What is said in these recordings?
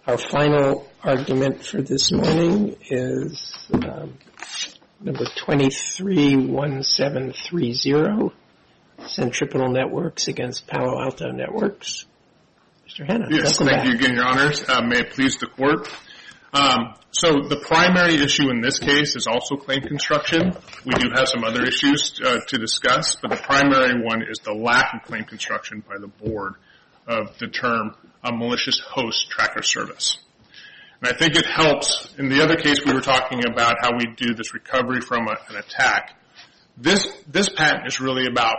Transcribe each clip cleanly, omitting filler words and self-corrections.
Our final argument for this morning is number 231730, Centripetal Networks against Palo Alto Networks. Mr. Hanna. Yes, thank you again, Your Honors. May it please the Court. So the primary issue in this case is also claim construction. We do have some other issues to discuss, but the primary one is the lack of claim construction by the Board of the term a malicious host tracker service. And I think it helps. In the other case, we were talking about how we do this recovery from an attack. This patent is really about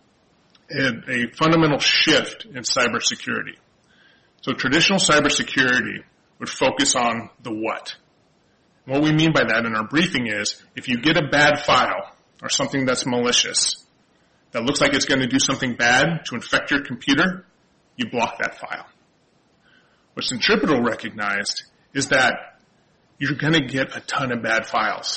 a fundamental shift in cybersecurity. So traditional cybersecurity would focus on the what. What we mean by that in our briefing is if you get a bad file or something that's malicious that looks like it's going to do something bad to infect your computer, you block that file. What Centripetal recognized is that you're going to get a ton of bad files.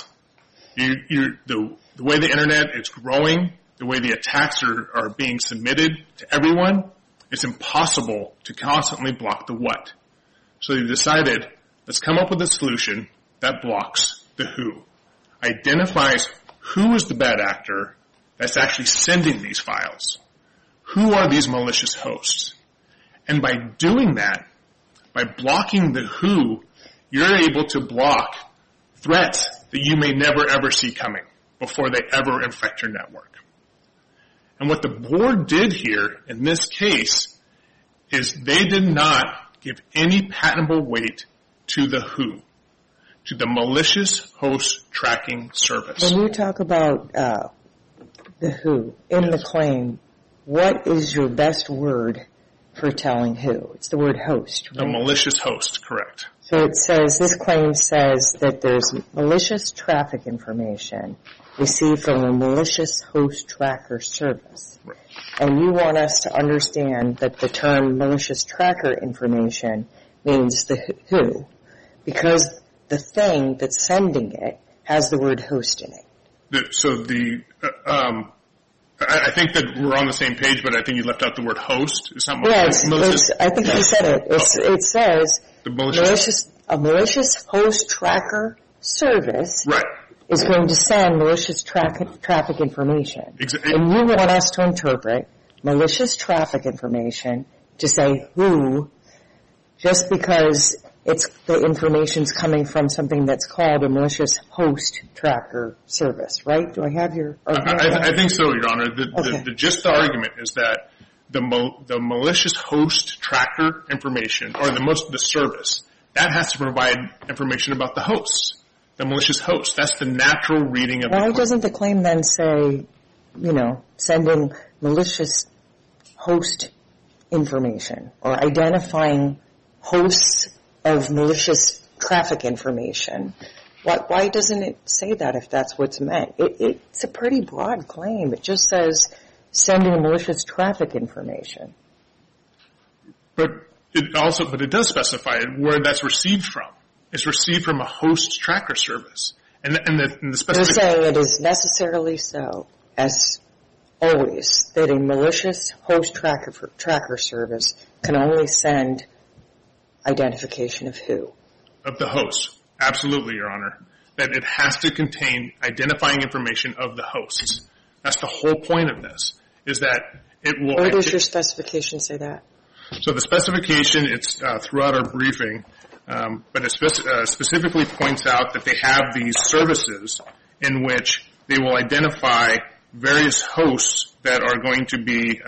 The way the Internet is growing, the way the attacks are being submitted to everyone, it's impossible to constantly block the what. So they decided, let's come up with a solution that blocks the who, identifies who is the bad actor that's actually sending these files. Who are these malicious hosts? And by doing that, by blocking the who, you're able to block threats that you may never ever see coming before they ever infect your network. And what the Board did here in this case is they did not give any patentable weight to the who, to the malicious host tracking service. When you talk about the who in the claim, what is your best word for telling who? It's the word host, right? A malicious host, correct. So it says, this claim says that there's malicious traffic information received from a malicious host tracker service. Right. And you want us to understand that the term malicious tracker information means the who, because the thing that's sending it has the word host in it. I think that we're on the same page, but I think you left out the word host. Is that malicious? I think you said it. It says a malicious host tracker service is going to send malicious traffic information. Exactly. And you want us to interpret malicious traffic information to say who, just because the information's coming from something that's called a malicious host tracker service, right? Do I have your argument? I think so, Your Honor. The gist of the argument is that the malicious host tracker information, or the service, that has to provide information about the hosts, the malicious host. That's the natural reading of the claim. Why doesn't the claim then say, sending malicious host information or identifying hosts of malicious traffic information? Why doesn't it say that if that's what's meant? It's a pretty broad claim. It just says sending malicious traffic information. But it does specify where that's received from. It's received from a host tracker service. And the specific... You're saying it is necessarily so, as always, that a malicious host tracker service can only send identification of who? Of the host. Absolutely, Your Honor. That it has to contain identifying information of the hosts. That's the whole point of this, is that it will... Where does your specification say that? So the specification, it's throughout our briefing, but it specifically points out that they have these services in which they will identify various hosts that are going to be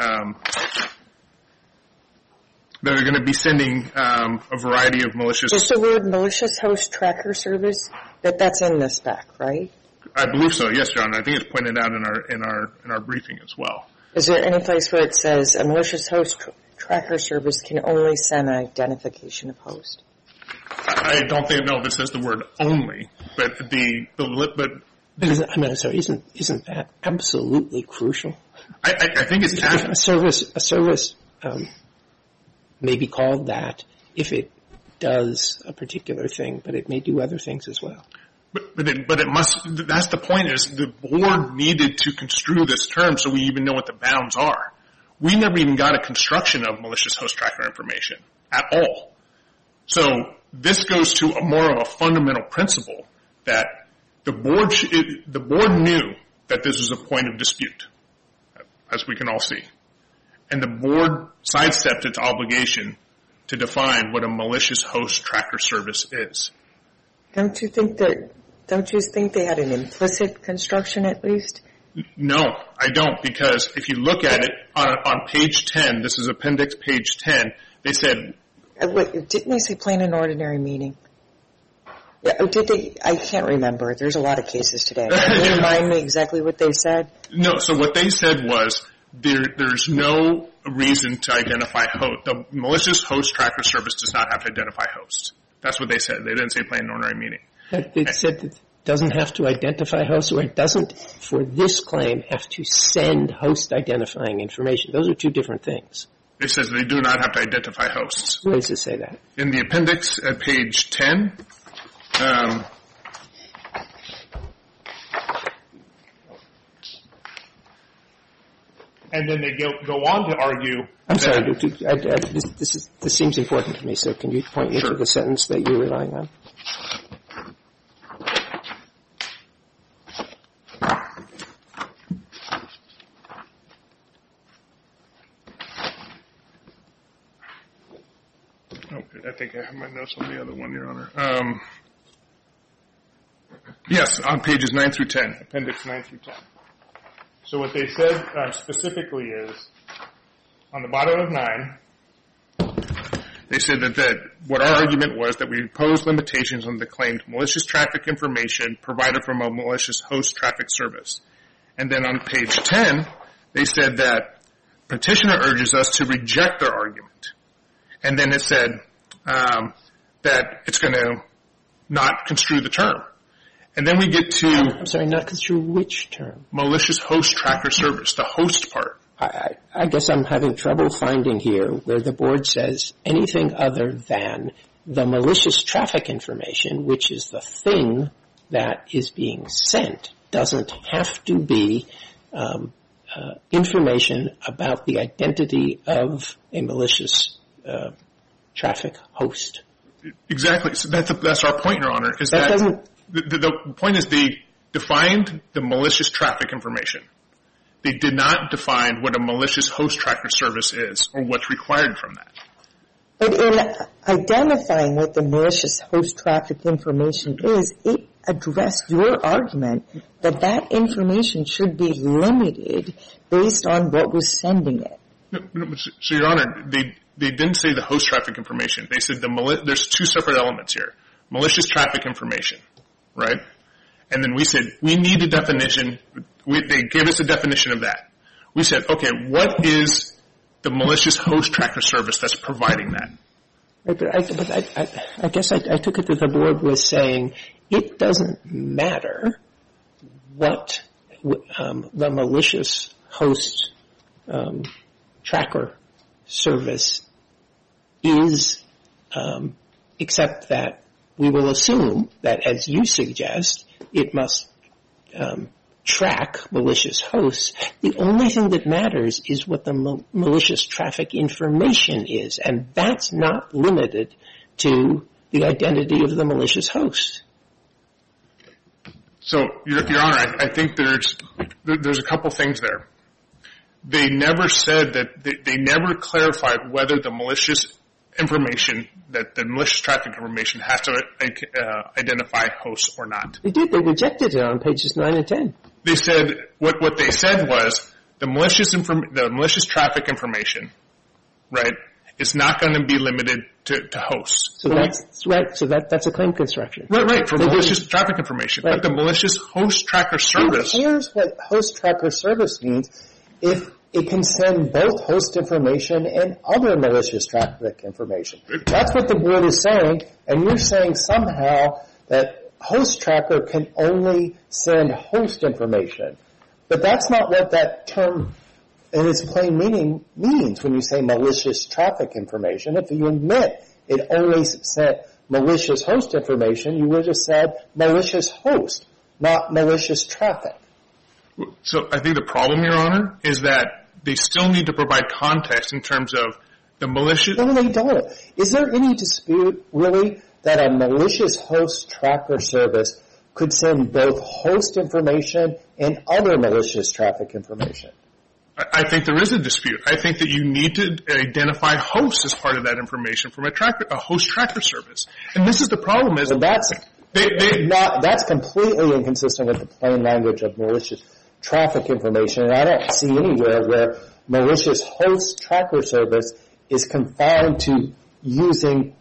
sending a variety of malicious... Is the word malicious host tracker service, that's in the spec, right? I believe so, yes, Your Honor. I think it's pointed out in our briefing as well. Is there any place where it says a malicious host tracker service can only send identification of host? I don't know if it says the word only, but isn't that absolutely crucial? I think it's a service may be called that if it does a particular thing, but it may do other things as well. But it must. That's the point. Is the board needed to construe this term so we even know what the bounds are. We never even got a construction of malicious host tracker information at all. So this goes to more of a fundamental principle that the board knew that this was a point of dispute, as we can all see. And the board sidestepped its obligation to define what a malicious host tracker service is. Don't you think they had an implicit construction at least? No, I don't, because if you look at it on page 10, this is appendix page 10, they said... Wait, didn't they say plain and ordinary meaning? Yeah, did they? I can't remember. There's a lot of cases today. Can you remind me exactly what they said? No, so what they said was there's no reason to identify host. The malicious host tracker service does not have to identify host. That's what they said. They didn't say plain and ordinary meaning. It said it doesn't have to identify host, or it doesn't, for this claim, have to send host identifying information. Those are two different things. It says they do not have to identify hosts. Where does it say that? In the appendix at page 10, and then they go on to argue... I'm sorry, this seems important to me, so can you point me to the sentence that you're relying on? I think I have my notes on the other one, Your Honor. Yes, on pages 9 through 10, appendix 9 through 10. So what they said specifically is, on the bottom of 9, they said that what our argument was that we imposed limitations on the claimed malicious traffic information provided from a malicious host traffic service. And then on page 10, they said that petitioner urges us to reject their argument. And then it said that it's going to not construe the term. And then we get to... I'm sorry, not construe which term? Malicious host tracker service, the host part. I guess I'm having trouble finding here where the board says anything other than the malicious traffic information, which is the thing that is being sent, doesn't have to be information about the identity of a malicious traffic host. Exactly. So that's our point, Your Honor. Is that the point is they defined the malicious traffic information. They did not define what a malicious host tracker service is or what's required from that. But in identifying what the malicious host traffic information is, it addressed your argument that that information should be limited based on what was sending it. So, Your Honor, they didn't say the host traffic information. They said there's two separate elements here. Malicious traffic information, right? And then we said we need a definition. They gave us a definition of that. We said, okay, what is the malicious host tracker service that's providing that? Right, but I guess I took it that the board was saying it doesn't matter what the malicious host tracker service is, except that we will assume that, as you suggest, it must track malicious hosts. The only thing that matters is what the malicious traffic information is, and that's not limited to the identity of the malicious host. So, Your Honor, I think there's a couple things there. They never said that they never clarified whether the malicious information, that the malicious traffic information has to identify hosts or not. They did. They rejected it on pages 9 and 10. They said what they said was the malicious traffic information, right, is not going to be limited to hosts. So that's right. So that's a claim construction. Right, for malicious traffic information. Right. But the malicious host tracker service. Here's what host tracker service means. If it can send both host information and other malicious traffic information. That's what the board is saying, and you're saying somehow that host tracker can only send host information. But that's not what that term in its plain meaning means when you say malicious traffic information. If you admit it only sent malicious host information, you would have said malicious host, not malicious traffic. So I think the problem, Your Honor, is that they still need to provide context in terms of the malicious... No, they don't. Is there any dispute, really, that a malicious host tracker service could send both host information and other malicious traffic information? I think there is a dispute. I think that you need to identify hosts as part of that information from a host tracker service. And this is the problem is... Well, that's completely inconsistent with the plain language of malicious traffic information. And I don't see anywhere where malicious host tracker service is confined to using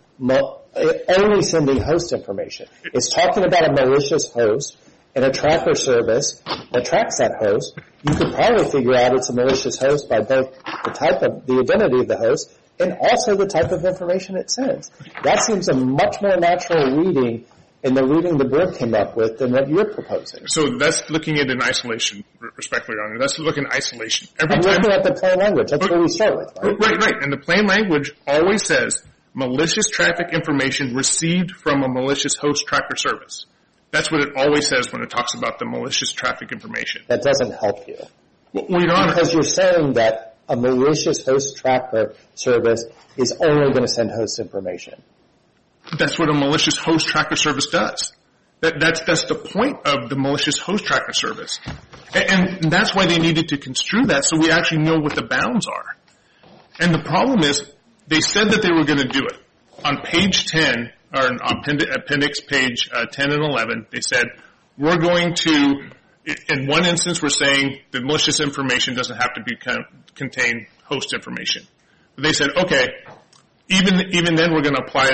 only sending host information. It's talking about a malicious host and a tracker service that tracks that host. You could probably figure out it's a malicious host by both the identity of the host and also the type of information it sends. That seems a much more natural reading in the reading the board came up with than what you're proposing. So that's looking at in isolation, respectfully, Your Honor. That's looking at isolation. I'm looking at the plain language. That's what we start with, right? Right. And the plain language always says malicious traffic information received from a malicious host tracker service. That's what it always says when it talks about the malicious traffic information. That doesn't help you. Well, Your Honor. Because you're saying that a malicious host tracker service is only going to send host information. That's what a malicious host tracker service does. That's the point of the malicious host tracker service. And that's why they needed to construe that so we actually know what the bounds are. And the problem is they said that they were going to do it. On page 10, or on appendix page 10 and 11, they said, we're going to, in one instance, we're saying the malicious information doesn't have to contain host information. But they said, okay, even then we're going to apply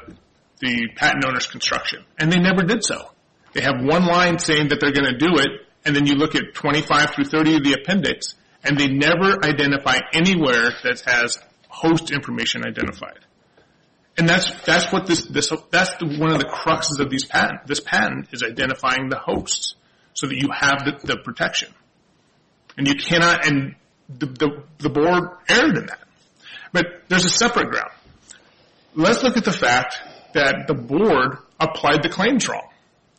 the patent owner's construction. And they never did so. They have one line saying that they're going to do it, and then you look at 25 through 30 of the appendix, and they never identify anywhere that has host information identified. And that's what that's one of the cruxes of this patent is identifying the hosts so that you have the protection. And you cannot, and the board erred in that. But there's a separate ground. Let's look at the fact that the board applied the claims wrong.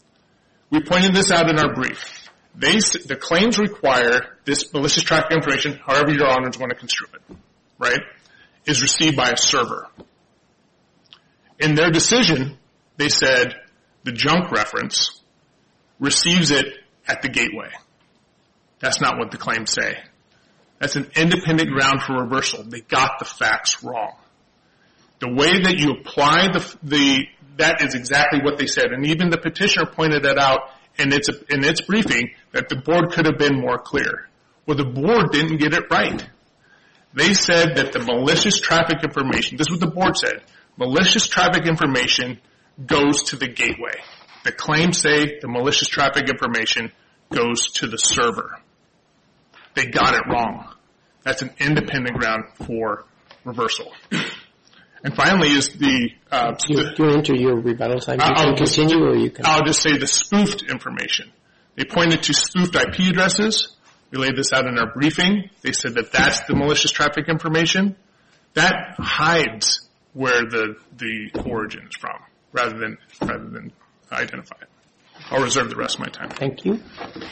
We pointed this out in our brief. The claims require this malicious tracking information, however your honors want to construe it, right, is received by a server. In their decision, they said the junk reference receives it at the gateway. That's not what the claims say. That's an independent ground for reversal. They got the facts wrong. The way that you apply that is exactly what they said. And even the petitioner pointed that out in its briefing that the board could have been more clear. Well, the board didn't get it right. They said that the malicious traffic information, this is what the board said, malicious traffic information goes to the gateway. The claims say the malicious traffic information goes to the server. They got it wrong. That's an independent ground for reversal. And finally is You're into your rebuttal time. You can continue or you can... I'll just say the spoofed information. They pointed to spoofed IP addresses. We laid this out in our briefing. They said that that's the malicious traffic information. That hides where the origin is from rather than identify it. I'll reserve the rest of my time. Thank you.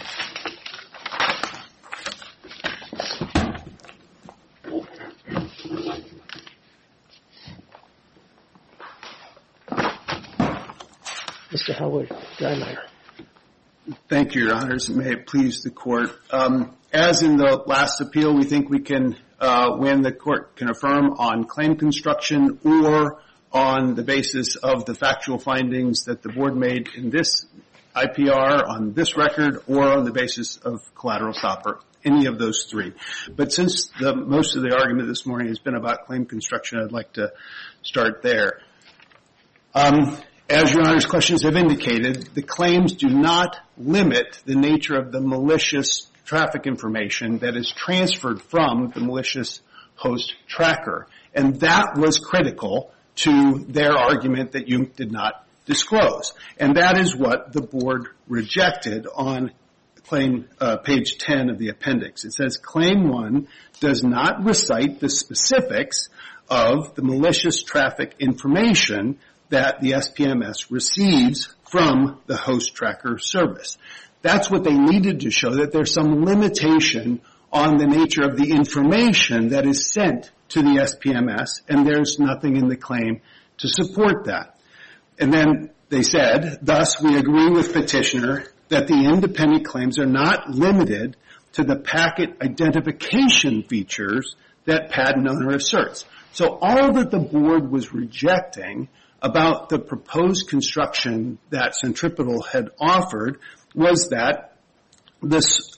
Mr. Howard Dreimeyer. Thank you, Your Honors. May it please the Court. As in the last appeal, we think we can when the Court can affirm on claim construction or on the basis of the factual findings that the Board made in this IPR, on this record, or on the basis of collateral stopper, any of those three. But since most of the argument this morning has been about claim construction, I'd like to start there. As Your Honor's questions have indicated, the claims do not limit the nature of the malicious traffic information that is transferred from the malicious host tracker. And that was critical to their argument that you did not disclose. And that is what the Board rejected on claim page 10 of the appendix. It says, Claim 1 does not recite the specifics of the malicious traffic information that the SPMS receives from the host tracker service. That's what they needed to show, that there's some limitation on the nature of the information that is sent to the SPMS, and there's nothing in the claim to support that. And then they said, thus we agree with petitioner that the independent claims are not limited to the packet identification features that patent owner asserts. So all that the board was rejecting about the proposed construction that Centripetal had offered was that this,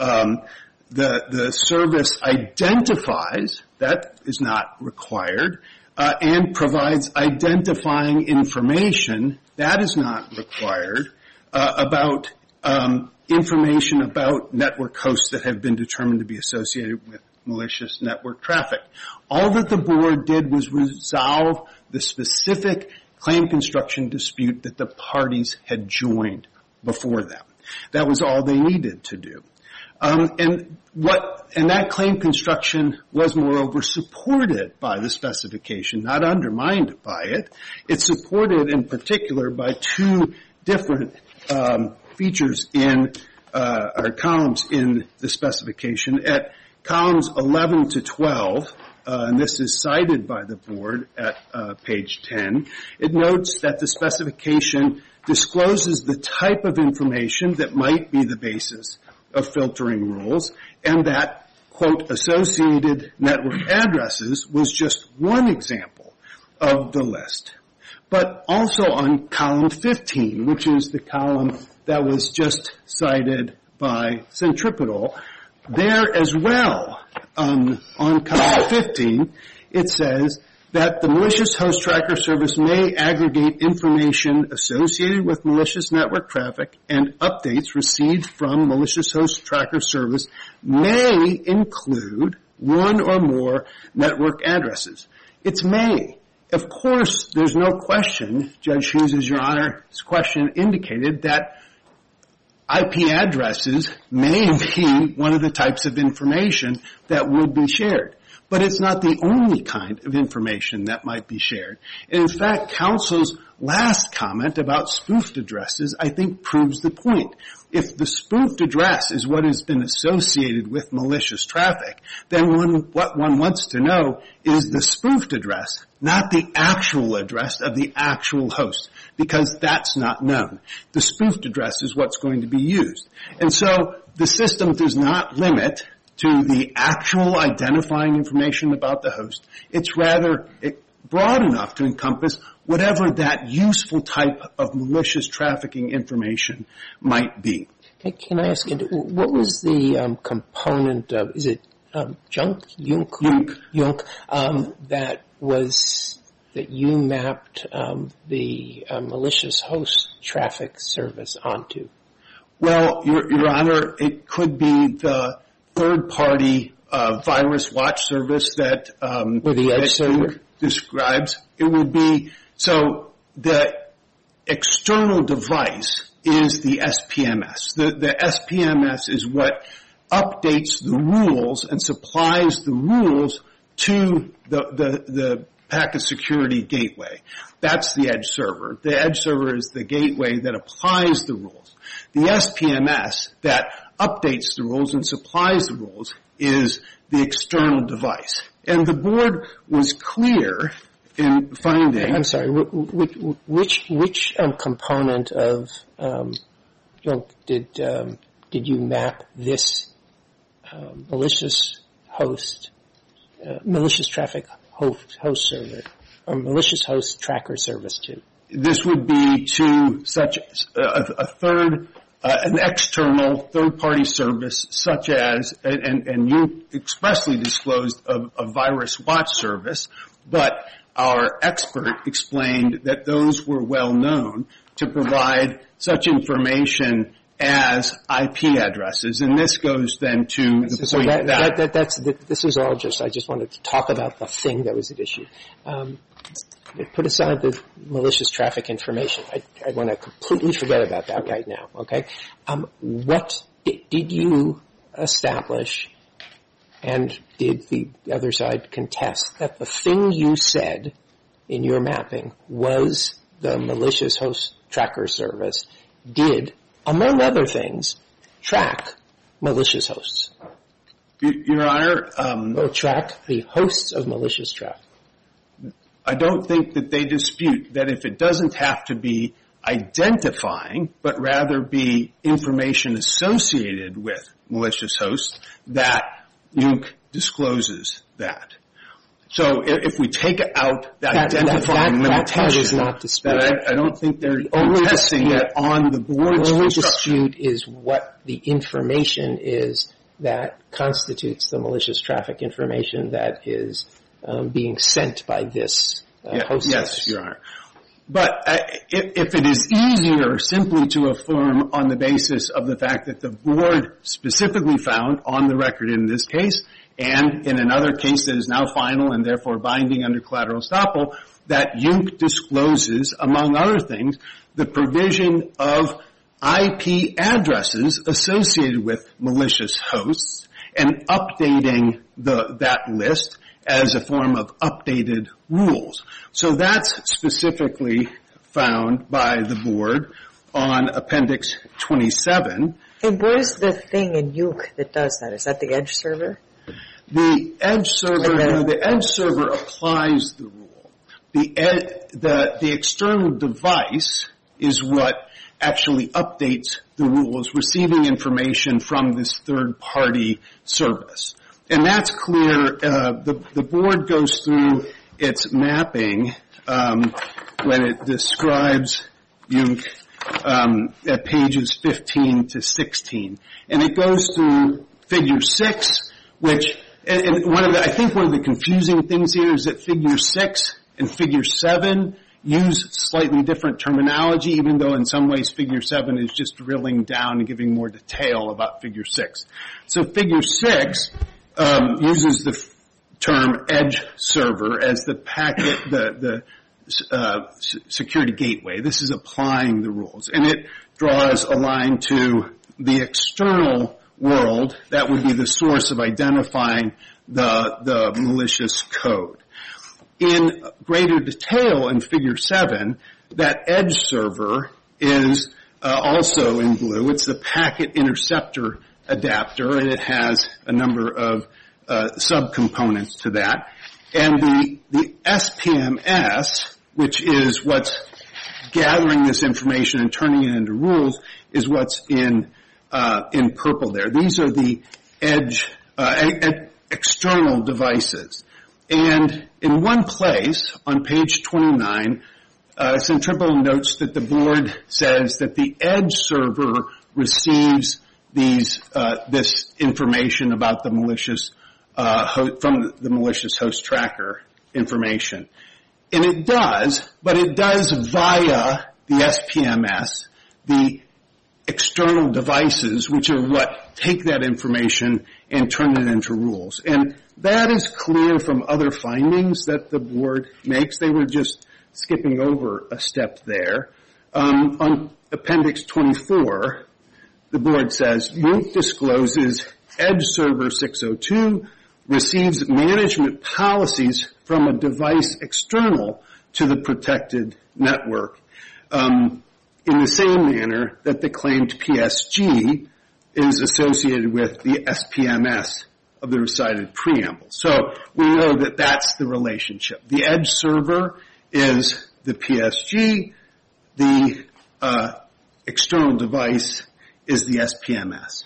the service identifies, that is not required, and provides identifying information, that is not required, about information about network hosts that have been determined to be associated with malicious network traffic. All that the board did was resolve the specific claim construction dispute that the parties had joined before them. That was all they needed to do. And that claim construction was moreover supported by the specification, not undermined by it. It's supported in particular by two different features in or columns in the specification. At columns 11 to 12, and this is cited by the board at page 10, it notes that the specification discloses the type of information that might be the basis of filtering rules, and that, quote, associated network addresses was just one example of the list. But also on column 15, which is the column that was just cited by Centripetal, there as well, on column 15, it says that the malicious host tracker service may aggregate information associated with malicious network traffic, and updates received from malicious host tracker service may include one or more network addresses. It's may. Of course, there's no question, Judge Hughes, as Your Honor's question indicated, that IP addresses may be one of the types of information that would be shared. But it's not the only kind of information that might be shared. And in fact, counsel's last comment about spoofed addresses, I think, proves the point. If the spoofed address is what has been associated with malicious traffic, then what one wants to know is the spoofed address, not the actual address of the actual host, because that's not known. The spoofed address is what's going to be used. And so the system does not limit to the actual identifying information about the host. It's rather broad enough to encompass whatever that useful type of malicious trafficking information might be. Can I ask you, what was the component of, is it YUNC, that you mapped the malicious host traffic service onto? Well, Your Honor, it could be the third-party virus watch service that the edge server describes. It would be, so the external device is the SPMS. The SPMS is what updates the rules and supplies the rules to the packet security gateway. That's the edge server. The edge server is the gateway that applies the rules. The SPMS that updates the rules and supplies the rules is the external device. And the board was clear in finding... I'm sorry, which component of YUNC did you map this malicious host, malicious traffic host server, or malicious host tracker service to? This would be to such an external third-party service such as, and you expressly disclosed a virus watch service, but our expert explained that those were well known to provide such information as IP addresses. And this goes then to the point this is all just, I just wanted to talk about the thing that was at issue. Put aside the malicious traffic information. I want to completely forget about that right now, okay? What did you establish, and did the other side contest, that the thing you said in your mapping was the malicious host tracker service did, among other things, track malicious hosts? Your Honor... or track the hosts of malicious traffic. I don't think that they dispute that if it doesn't have to be identifying, but rather be information associated with malicious hosts, that UNC discloses that. So if we take out the identifying limitation, I don't think they're contesting that on the board's The only construction. dispute is what the information is that constitutes the malicious traffic information that is being sent by this host Yes, service. Your Honor. But if it is easier simply to affirm on the basis of the fact that the board specifically found on the record in this case and in another case that is now final and therefore binding under collateral estoppel, that UNC discloses, among other things, the provision of IP addresses associated with malicious hosts and updating that list as a form of updated rules. So that's specifically found by the board on Appendix 27. And where's the thing in UNC that does that? Is that the edge server? The edge server applies the rule. The external device is what actually updates the rules, receiving information from this third-party service. And that's clear. The board goes through its mapping when it describes UNC at pages 15 to 16. And it goes through Figure 6, which, and I think one of the confusing things here is that Figure 6 and Figure 7 use slightly different terminology, even though in some ways Figure 7 is just drilling down and giving more detail about Figure 6. So Figure 6 uses the term edge server as the packet, the security gateway. This is applying the rules. And it draws a line to the external world that would be the source of identifying the malicious code. In greater detail in Figure 7, that edge server is also in blue. It's the packet interceptor adapter, and it has a number of subcomponents to that. And the SPMS, which is what's gathering this information and turning it into rules, is what's in purple there. These are the edge external devices. And in one place, on page 29, Centripetal notes that the board says that the edge server receives this information about the malicious from the malicious host tracker information. And it does, but it does via the SPMS, the external devices, which are what take that information and turn it into rules. And that is clear from other findings that the board makes. They were just skipping over a step there. On Appendix 24, the board says, UNC discloses Edge Server 602 receives management policies from a device external to the protected network in the same manner that the claimed PSG is associated with the SPMS of the recited preamble. So we know that that's the relationship. The edge server is the PSG. The external device is the SPMS.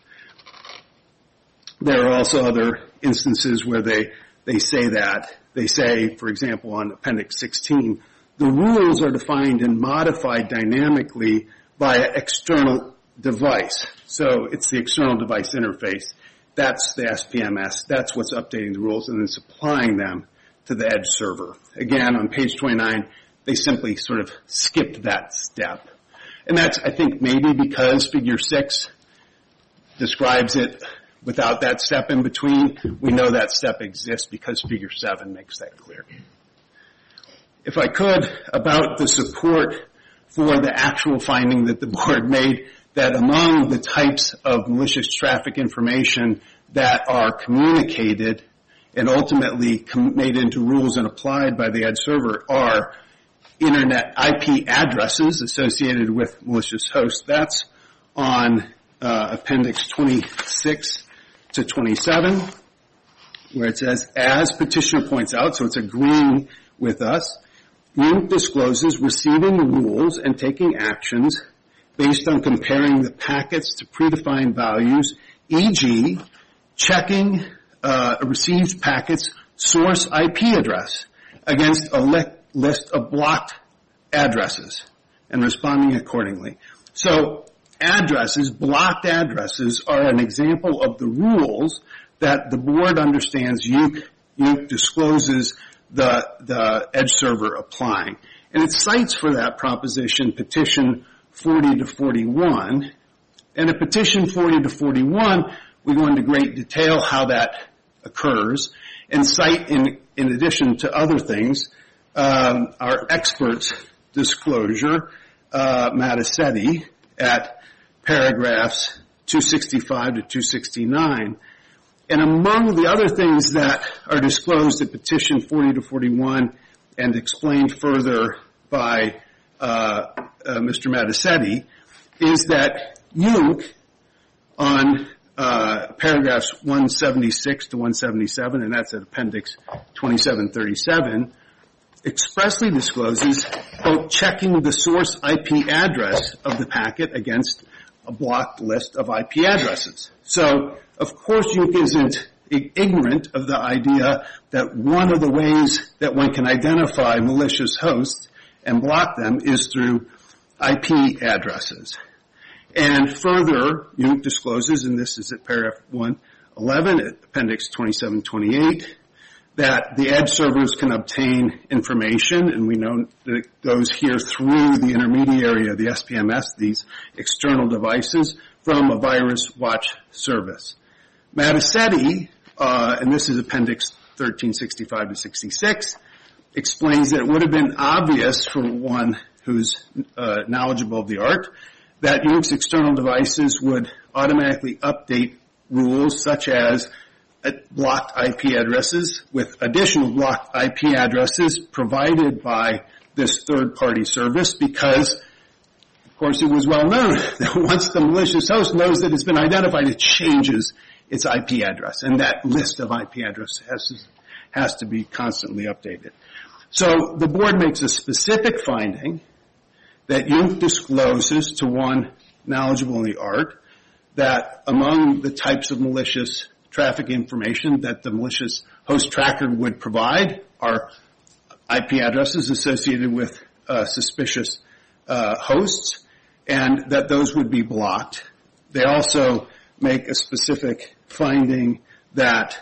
There are also other instances where they say that. They say, for example, on Appendix 16, the rules are defined and modified dynamically by an external device. So it's the external device interface. That's the SPMS. That's what's updating the rules, and it's applying them to the edge server. Again, on page 29, they simply sort of skipped that step. And that's, I think, maybe because Figure 6 describes it without that step in between. We know that step exists because Figure 7 makes that clear. If I could, about the support for the actual finding that the board made, that among the types of malicious traffic information that are communicated and ultimately made into rules and applied by the edge server are internet IP addresses associated with malicious hosts. That's on Appendix 26 to 27, where it says, as petitioner points out, so it's agreeing with us. UNC discloses receiving rules and taking actions based on comparing the packets to predefined values, e.g., checking a received packet's source IP address against a list of blocked addresses and responding accordingly. So addresses, blocked addresses, are an example of the rules that the board understands UNC discloses the edge server applying. And it cites for that proposition petition 40 to 41. And at petition 40 to 41, we go into great detail how that occurs and cite, in addition to other things, our expert's disclosure, Matasetti, at paragraphs 265 to 269. And among the other things that are disclosed at petition 40 to 41 and explained further by Mr. Matasetti is that UNC on paragraphs 176 to 177, and that's at appendix 2737, expressly discloses, quote, checking the source IP address of the packet against a blocked list of IP addresses. So, of course, UNC isn't ignorant of the idea that one of the ways that one can identify malicious hosts and block them is through IP addresses. And further, UNC discloses, and this is at paragraph 111, at appendix 2728, that the edge servers can obtain information, and we know that it goes here through the intermediary of the SPMS, these external devices, from a virus watch service. Matasetti, and this is appendix 1365 to 66, explains that it would have been obvious for one who's knowledgeable of the art that UNC's external devices would automatically update rules such as blocked IP addresses with additional blocked IP addresses provided by this third-party service because, of course, it was well known that once the malicious host knows that it's been identified, it changes its IP address, and that list of IP addresses has to be constantly updated. So the board makes a specific finding that UNC discloses to one knowledgeable in the art that among the types of malicious traffic information that the malicious host tracker would provide are IP addresses associated with suspicious hosts, and that those would be blocked. They also make a specific finding that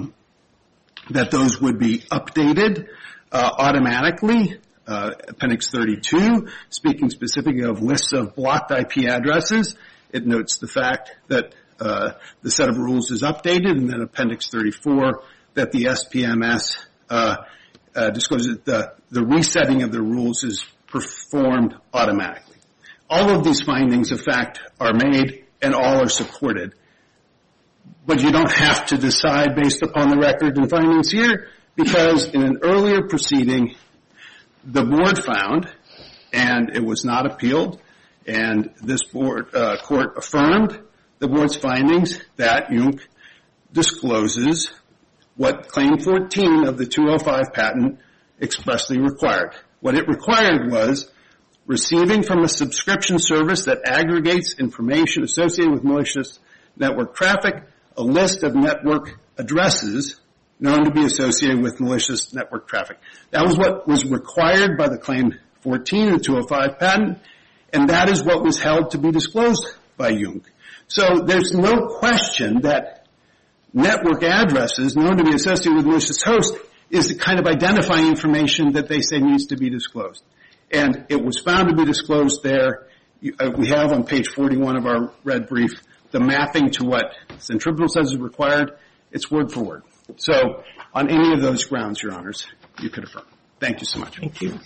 that those would be updated automatically. Appendix 32, speaking specifically of lists of blocked IP addresses, it notes the fact that the set of rules is updated, and then Appendix 34, that the SPMS discloses that the resetting of the rules is performed automatically. All of these findings, in fact, are made and all are supported. But you don't have to decide based upon the record and findings here, because in an earlier proceeding, the board found, and it was not appealed, and this court affirmed the board's findings that UNC discloses what Claim 14 of the 205 patent expressly required. What it required was receiving from a subscription service that aggregates information associated with malicious network traffic a list of network addresses known to be associated with malicious network traffic. That was what was required by the Claim 14 of the 205 patent, and that is what was held to be disclosed by UNC. So there's no question that network addresses known to be associated with malicious hosts is the kind of identifying information that they say needs to be disclosed. And it was found to be disclosed there. We have on page 41 of our red brief the mapping to what Centripetal says is required. It's word for word. So on any of those grounds, Your Honors, you could affirm. Thank you so much. Thank you.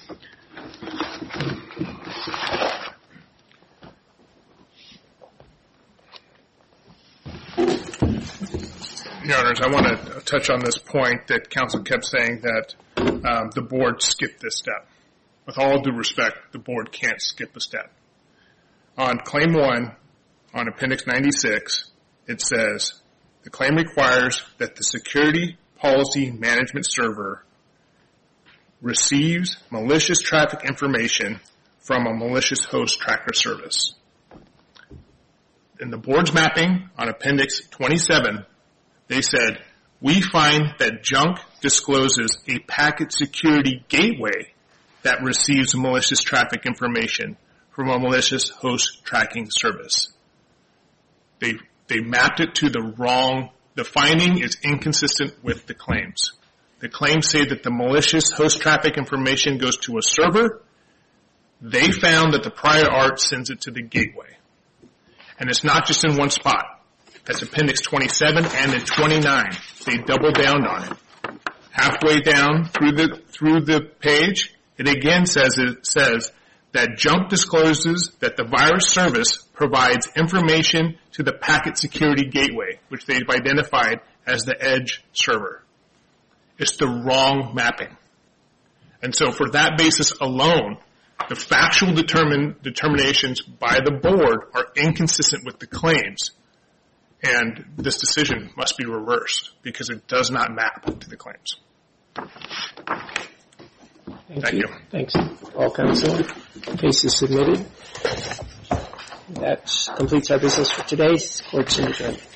Your Honors, I want to touch on this point that counsel kept saying that the board skipped this step. With all due respect, the board can't skip a step. On Claim 1, on Appendix 96, it says, the claim requires that the security policy management server receives malicious traffic information from a malicious host tracker service. In the board's mapping on Appendix 27, they said, we find that junk discloses a packet security gateway that receives malicious traffic information from a malicious host tracking service. They mapped it to the wrong, the finding is inconsistent with the claims. The claims say that the malicious host traffic information goes to a server. They found that the prior art sends it to the gateway. And it's not just in one spot. That's Appendix 27 and in 29. They double down on it. Halfway down through the page, it again says that junk discloses that the virus service provides information to the packet security gateway, which they've identified as the edge server. It's the wrong mapping. And so for that basis alone, the factual determinations by the board are inconsistent with the claims. And this decision must be reversed because it does not map to the claims. Thank you. Thanks, all counsel. The case is submitted. That completes our business for today. Court's adjourned.